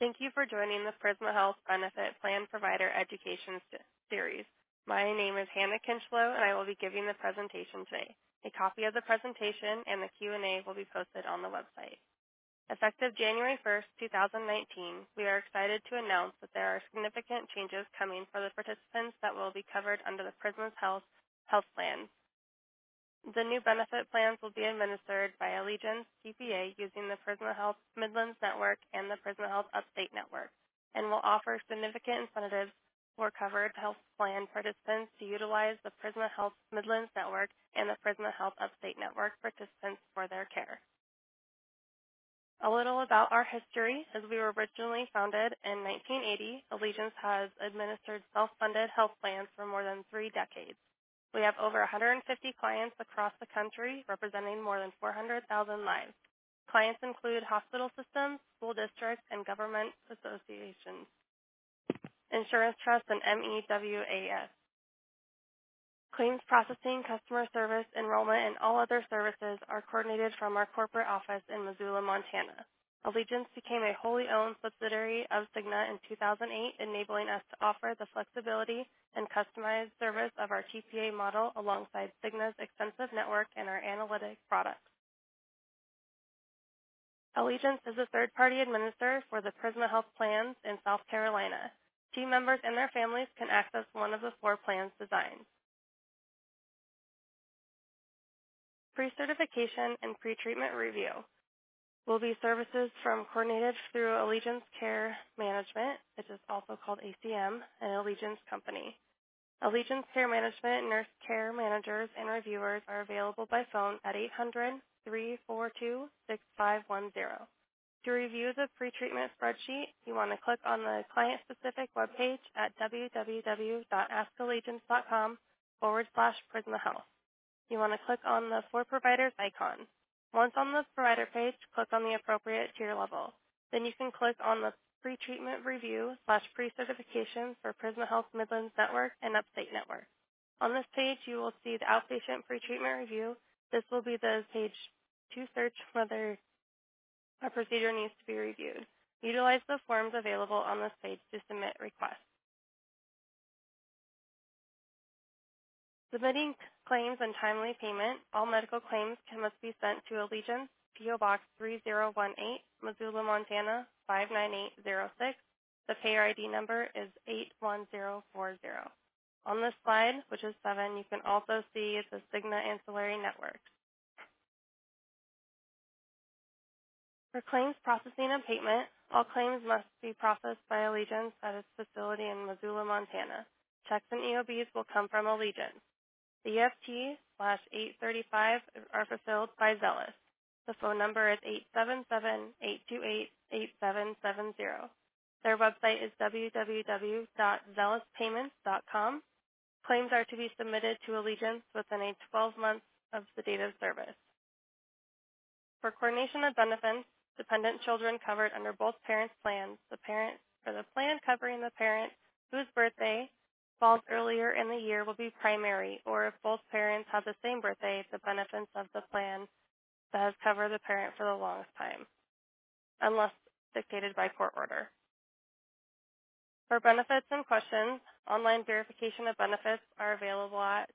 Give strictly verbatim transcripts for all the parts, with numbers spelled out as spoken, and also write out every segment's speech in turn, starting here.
Thank you for joining the Prisma Health Benefit Plan Provider Education s- Series. My name is Hannah Kinchlow, and I will be giving the presentation today. A copy of the presentation and the Q and A will be posted on the website. Effective January first, two thousand nineteen, we are excited to announce that there are significant changes coming for the participants that will be covered under the Prisma Health Health Plan. The new benefit plans will be administered by Allegiance T P A using the Prisma Health Midlands Network and the Prisma Health Upstate Network, and will offer significant incentives for covered health plan participants to utilize the Prisma Health Midlands Network and the Prisma Health Upstate Network participants for their care. A little about our history. As we were originally founded in nineteen eighty, Allegiance has administered self-funded health plans for more than three decades. We have over one hundred fifty clients across the country, representing more than four hundred thousand lives. Clients include hospital systems, school districts, and government associations, insurance trusts, and M E W A S. Claims processing, customer service, enrollment, and all other services are coordinated from our corporate office in Missoula, Montana. Allegiance became a wholly owned subsidiary of Cigna in two thousand eight, enabling us to offer the flexibility and customized service of our T P A model alongside Cigna's extensive network and our analytic products. Allegiance is a third-party administrator for the Prisma Health plans in South Carolina. Team members and their families can access one of the four plans designs. Pre-certification and pre-treatment review will be services from coordinated through Allegiance Care Management, which is also called A C M, an Allegiance company. Allegiance Care Management nurse care managers and reviewers are available by phone at eight hundred, three four two, six five one zero. To review the pre-treatment spreadsheet, you want to click on the client-specific webpage at www.askallegiance.com forward slash Prisma Health. You want to click on the For Providers icon. Once on the provider page, click on the appropriate tier level. Then you can click on the Pre-Treatment Review slash Pre-Certification for Prisma Health Midlands Network and Upstate Network. On this page, you will see the Outpatient Pre-Treatment Review. This will be the page to search whether a procedure needs to be reviewed. Utilize the forms available on this page to submit requests. Submitting claims and timely payment. All medical claims can must be sent to Allegiance, P O Box three zero one eight, Missoula, Montana five nine eight zero six. The payer I D number is eight one zero four zero. On this slide, which is seven, you can also see the Cigna ancillary networks. For claims processing and payment, all claims must be processed by Allegiance at its facility in Missoula, Montana. Checks and E O Bs will come from Allegiance. The E F T slash eight thirty-five are fulfilled by Zealous. The phone number is eight seven seven, eight two eight, eight seven seven zero. Their website is w w w dot zealous payments dot com. Claims are to be submitted to Allegiance within a twelve months of the date of service. For coordination of benefits, dependent children covered under both parents' plans, the parent or the plan covering the parent whose birthday falls earlier in the year will be primary, or if both parents have the same birthday, the benefits of the plan that has covered the parent for the longest time, unless dictated by court order. For benefits and questions, online verification of benefits are available at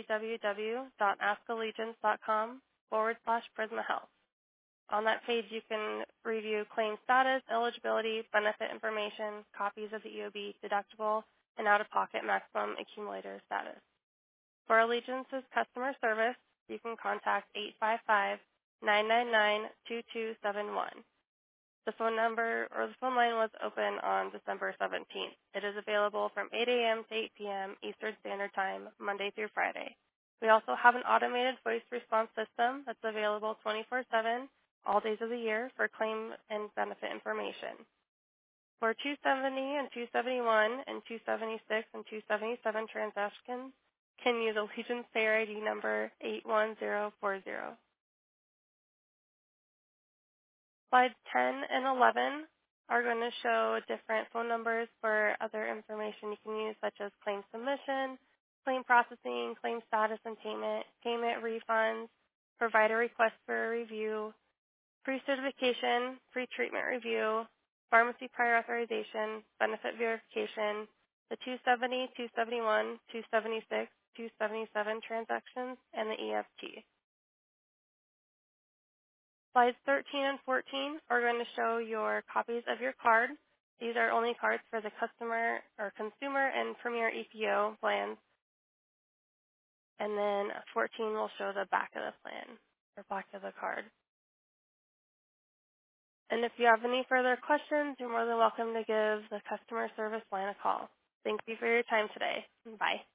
www.askallegiance.com forward slash Prisma Health. On that page, you can review claim status, eligibility, benefit information, copies of the E O B, deductible, and out-of-pocket maximum accumulator status. For Allegiance's customer service, you can contact eight five five, nine nine nine, two two seven one. The phone number or the phone line was open on December seventeenth. It is available from eight a m to eight p m Eastern Standard Time, Monday through Friday. We also have an automated voice response system that's available twenty-four seven, all days of the year, for claim and benefit information. For two seventy and two seventy-one and two seventy-six and two seventy-seven transactions, can use Allegiance payer I D number eight one zero four zero. Slides ten and eleven are going to show different phone numbers for other information you can use, such as claim submission, claim processing, claim status and payment, payment refunds, provider request for a review, pre-certification, pre-treatment review, pharmacy prior authorization, benefit verification, the two seventy, two seventy-one, two seventy-six, two seventy-seven transactions, and the E F T. Slides thirteen and fourteen are going to show your copies of your card. These are only cards for the customer or consumer and Premier E P O plans. And then fourteen will show the back of the plan or back of the card. And if you have any further questions, you're more than welcome to give the customer service line a call. Thank you for your time today. Bye.